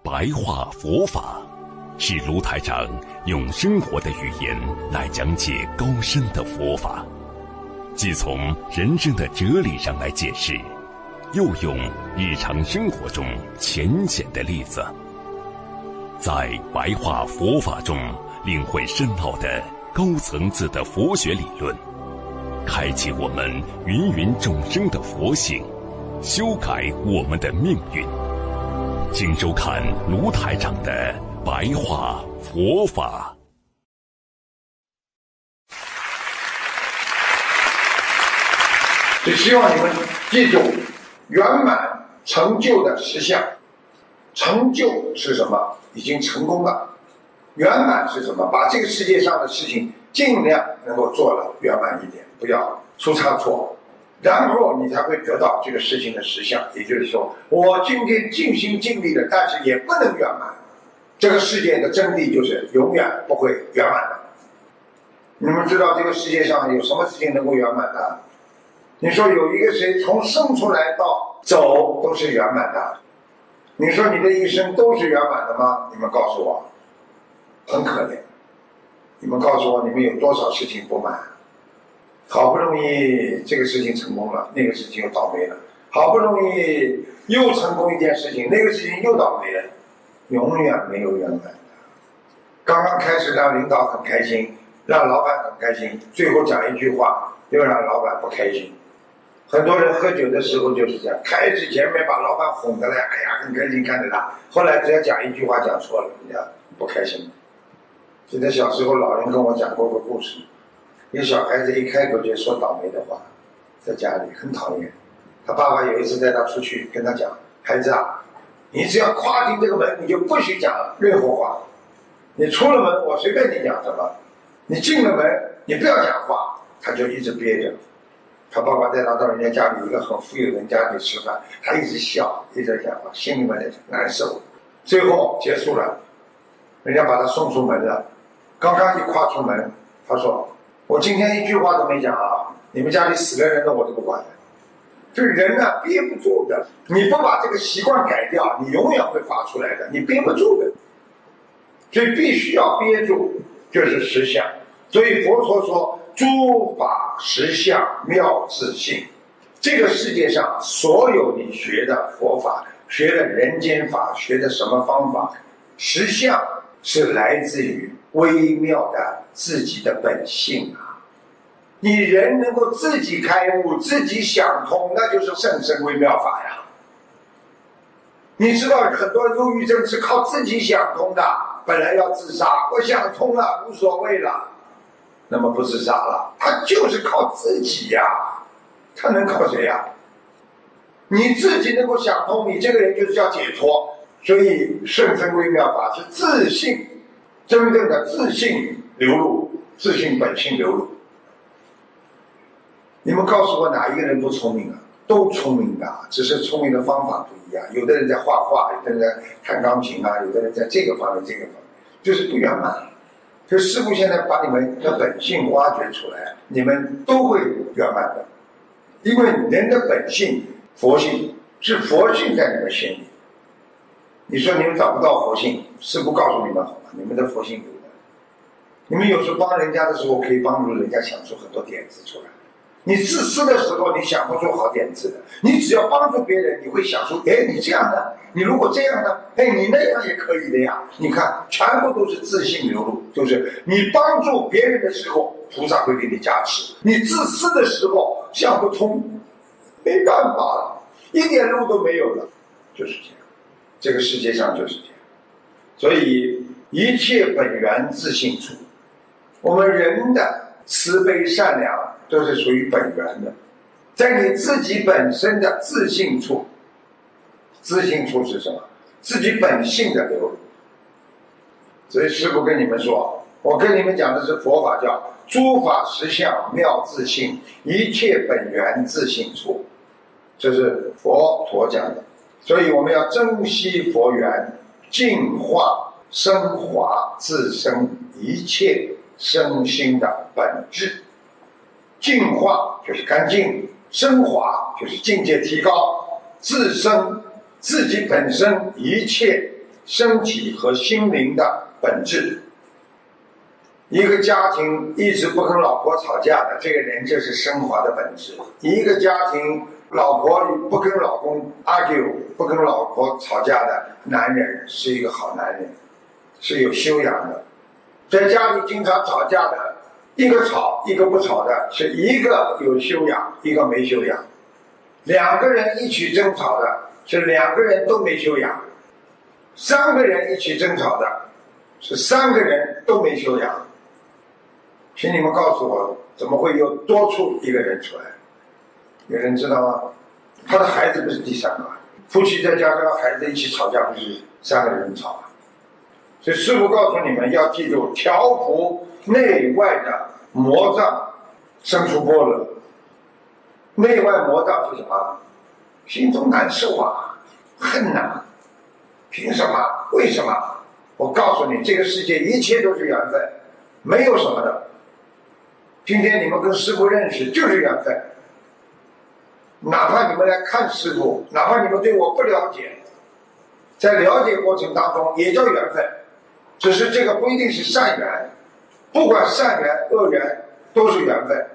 白话佛法，是卢台长用生活的语言来讲解高深的佛法，既从人生的哲理上来解释，又用日常生活中浅显的例子，在白话佛法中领会深奥的高层次的佛学理论，开启我们芸芸众生的佛性，修改我们的命运。请收看卢台长的白话佛法。 只希望你们记住圆满成就的实相。成就是什么？已经成功了。圆满是什么？把这个世界上的事情尽量能够做了圆满一点，不要出差错，然后你才会得到这个事情的实相。也就是说，我今天尽心尽力了，但是也不能圆满。这个世界的真谛就是永远不会圆满的。你们知道这个世界上有什么事情能够圆满的？你说有一个谁从生出来到走都是圆满的，你说你的一生都是圆满的吗？你们告诉我，很可怜。你们告诉我，你们有多少事情不满？好不容易这个事情成功了，那个事情又倒霉了，好不容易又成功一件事情，那个事情又倒霉了，永远没有圆满的。刚刚开始让领导很开心，让老板很开心，最后讲一句话又让老板不开心。很多人喝酒的时候就是这样，开始前面把老板哄得来，哎呀很开心看着他，后来只要讲一句话讲错了，人家不开心。记得小时候老人跟我讲过个故事，一个小孩子一开口就说倒霉的话，在家里很讨厌。他爸爸有一次带他出去跟他讲，孩子啊，你只要跨进这个门，你就不许讲任何话，你出了门我随便你讲什么，你进了门你不要讲话。他就一直憋着。他爸爸带他到人家家里一个很富有的人家里吃饭，他一直笑一直讲话，心里面的难受。最后结束了，人家把他送出门了，刚刚一跨出门，他说我今天一句话都没讲啊，你们家里死了人了我都不管的。这人啊憋不住的，你不把这个习惯改掉，你永远会发出来的，你憋不住的，所以必须要憋住，就是实相。所以佛陀说诸法实相妙自性。这个世界上所有你学的佛法，学的人间法，学的什么方法，实相是来自于微妙的自己的本性啊。你人能够自己开悟，自己想通，那就是甚深微妙法呀。你知道很多忧郁症是靠自己想通的，本来要自杀，我想通了无所谓了，那么不自杀了，他就是靠自己呀，他能靠谁呀？你自己能够想通，你这个人就是叫解脱。所以甚深微妙法是自信，真正的自信流露，自信本性流露。你们告诉我哪一个人不聪明啊？都聪明的，只是聪明的方法不一样。有的人在画画，有的人在弹钢琴啊，有的人在这个方面这个方面，就是不圆满。就师父现在把你们的本性挖掘出来，你们都会圆满的。因为人的本性佛性是佛性在你们心里。你说你们找不到佛性，师父告诉你们好吗？你们的佛性有的。你们有时帮人家的时候可以帮助人家想出很多点子出来。你自私的时候你想不出好点子的，你只要帮助别人，你会想出，哎，你这样的，你如果这样的，哎，你那样也可以的呀。你看全部都是自信流露，就是你帮助别人的时候菩萨会给你加持，你自私的时候想不通，没办法了，一点路都没有了，就是这样。这个世界上就是这样。所以一切本源自性处，我们人的慈悲善良都是属于本源的，在你自己本身的自性处。自性处是什么？自己本性的流露。所以师父跟你们说，我跟你们讲的是佛法，叫诸法实相妙自性，一切本源自性处，这是佛陀讲的。所以我们要珍惜佛缘，净化升华自身一切身心的本质。净化就是干净，升华就是境界提高，自身自己本身一切身体和心灵的本质。一个家庭一直不跟老婆吵架的，这个人就是升华的本质。一个家庭老婆不跟老公 argue， 不跟老婆吵架的男人是一个好男人，是有修养的。在家里经常吵架的，一个吵一个不吵的，是一个有修养一个没修养。两个人一起争吵的，是两个人都没修养。三个人一起争吵的，是三个人都没修养。请你们告诉我，怎么会有多出一个人出来？有人知道吗？他的孩子不是第三个，夫妻再加上孩子一起吵架，不是三个人吵啊。所以师父告诉你们要记住，调伏内外的魔障，生出般若。内外魔障是什么？心中难受啊，恨啊，凭什么？为什么？我告诉你，这个世界一切都是缘分，没有什么的。今天你们跟师父认识就是缘分，哪怕你们来看师父，哪怕你们对我不了解，在了解过程当中也叫缘分，只是这个不一定是善缘，不管善缘恶缘都是缘分。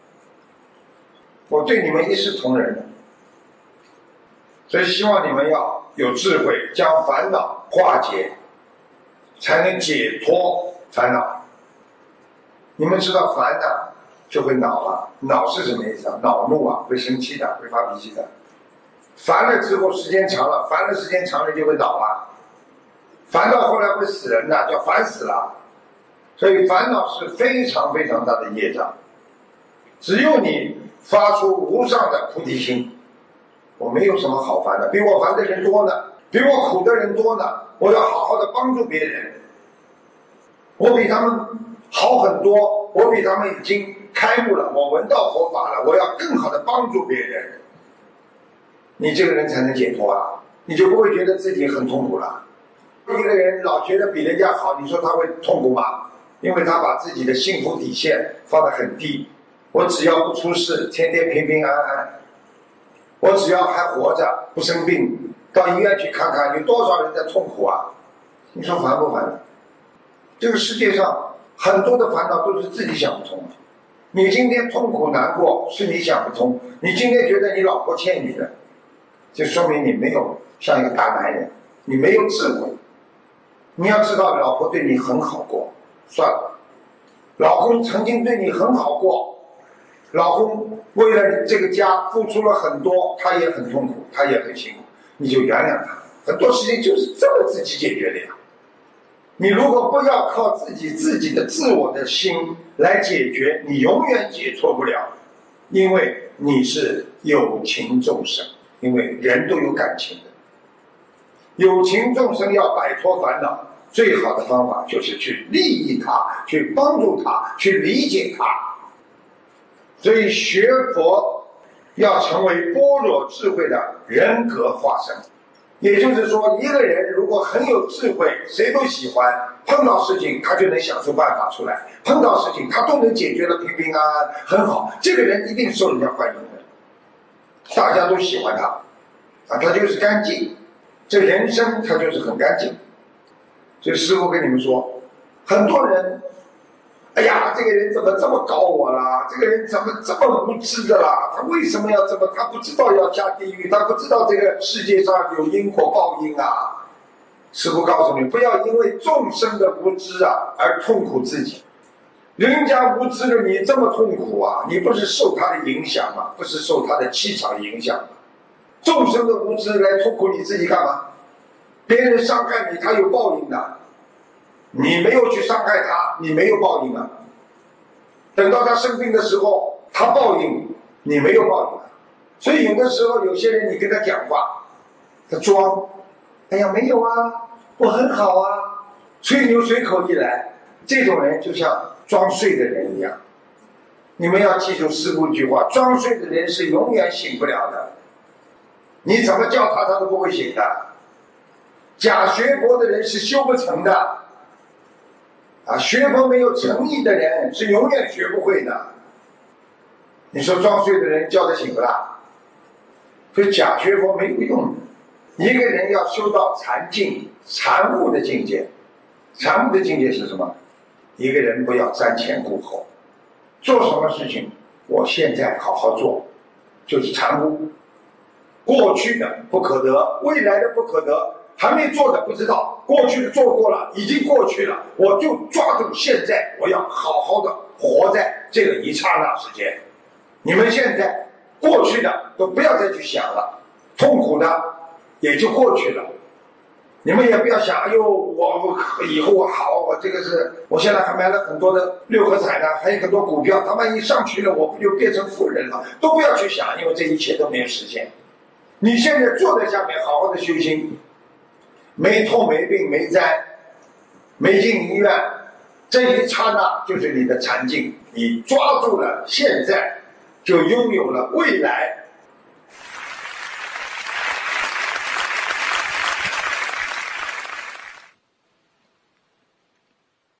我对你们一视同仁的，所以希望你们要有智慧，将烦恼化解，才能解脱烦恼。你们知道烦恼就会恼啊，恼是什么意思啊？恼怒啊，会生气的，会发脾气的。烦了之后时间长了，烦了时间长了就会恼啊，烦到后来会死人的，叫烦死了。所以烦恼是非常非常大的业障。只有你发出无上的菩提心，我没有什么好烦的，比我烦的人多呢，比我苦的人多呢，我要好好的帮助别人，我比他们好很多，我比他们已经开悟了，我闻到佛法了，我要更好的帮助别人，你这个人才能解脱啊，你就不会觉得自己很痛苦了。一个人老觉得比人家好，你说他会痛苦吗？因为他把自己的幸福底线放得很低，我只要不出事，天天平平安安，我只要还活着不生病，到医院去看看有多少人在痛苦啊，你说烦不烦？这个世界上很多的烦恼都是自己想不通的。你今天痛苦难过是你想不通，你今天觉得你老婆欠你的，就说明你没有像一个大男人，你没有智慧。你要知道老婆对你很好过，算了，老公曾经对你很好过，老公为了你这个家付出了很多，他也很痛苦，他也很辛苦，你就原谅他。很多事情就是这么自己解决的呀。你如果不要靠自己的自我的心来解决，你永远解脱不了，因为你是有情众生，因为人都有感情的。有情众生要摆脱烦恼，最好的方法就是去利益他，去帮助他，去理解他。所以学佛要成为般若智慧的人格化身。也就是说，一个人如果很有智慧，谁都喜欢，碰到事情他就能想出办法出来，碰到事情他都能解决得平平安安，很好，这个人一定受人家欢迎的，大家都喜欢他啊，他就是干净，这人生他就是很干净。所以师父跟你们说，很多人哎呀，这个人怎么这么搞我啦？这个人怎么这么无知的啦？他为什么要这么？他不知道要下地狱，他不知道这个世界上有因果报应啊！师父告诉你，不要因为众生的无知啊而痛苦自己。人家无知的你这么痛苦啊，你不是受他的影响吗？不是受他的气场影响吗？众生的无知来痛苦你自己干嘛？别人伤害你，他有报应的。你没有去伤害他，你没有报应啊。等到他生病的时候，他报应，你没有报应啊。所以有的时候有些人你跟他讲话，他装，哎呀没有啊，我很好啊，吹牛随口一来，这种人就像装睡的人一样。你们要记住师父一句话，装睡的人是永远醒不了的，你怎么叫他都不会醒的。假学佛的人是修不成的啊，学佛没有诚意的人是永远学不会的。你说装睡的人叫他醒不啦？所以假学佛没有用的。 一个人要修到禅境、禅悟的境界，禅悟的境界是什么？一个人不要瞻前顾后，做什么事情，我现在好好做，就是禅悟。过去的不可得，未来的不可得，还没做的不知道，过去的做过了，已经过去了，我就抓住现在，我要好好的活在这个一刹那时间。你们现在过去的都不要再去想了，痛苦的也就过去了。你们也不要想，哎呦，我以后我好，我这个是，我现在还买了很多的六合彩呢，还有很多股票，它万一上去了，我不就变成富人了？都不要去想，因为这一切都没有实现。你现在坐在下面好好的修心，没痛没病没灾，没进医院，这一刹那就是你的禅境，你抓住了现在，就拥有了未来